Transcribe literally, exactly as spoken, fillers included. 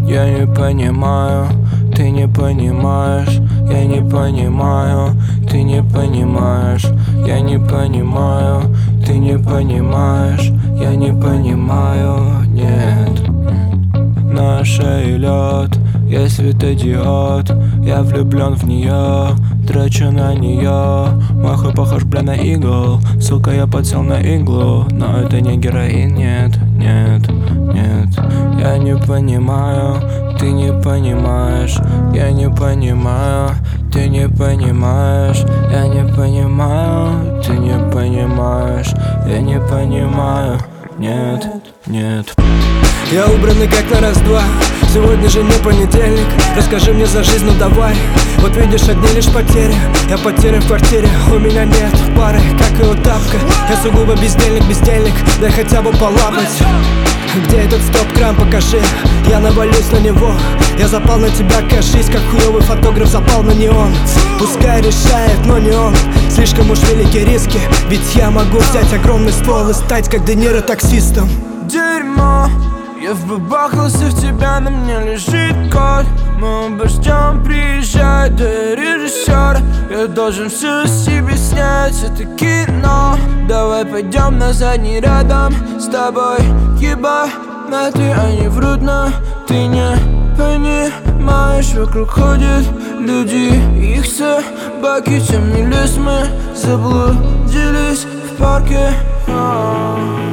Я не понимаю, ты не понимаешь. Я не понимаю, ты не понимаешь. Я не понимаю, ты не понимаешь. Я не понимаю, нет. На шее лед, я светодиод. Я влюблен в нее, трачу на нее. Мой хуй похож, бля, на игл. Сука, я подсел на иглу. Но это не героин, нет, нет, нет. Я не понимаю, ты не понимаешь. Я не понимаю, ты не понимаешь. Я не понимаю, ты не понимаешь. Я не понимаю, нет, нет. Я убранный как на раз-два. Сегодня же не понедельник. Расскажи мне за жизнь, ну давай. Вот видишь, одни лишь потери. Я потерян в квартире, у меня нет пары, как и у тапка. Я сугубо бездельник, бездельник, дай хотя бы полапать. Где этот стоп-кран, покажи, я навалюсь на него. Я запал на тебя, кажись, как хуёвый фотограф запал на неон. Пускай решает, но не он. Слишком уж великие риски, ведь я могу взять огромный ствол и стать как Де Ниро таксистом. Дерьмо, я вбабахался в тебя, на мне лежит код. Мы оба ждем, приезжает режиссер. Я должен все себе снять, это кино. Давай пойдем на задний рядом с тобой. Еба, на ты, они врут, но ты не понимаешь. Вокруг ходят люди, их собаки. Темный лес, мы заблудились в парке.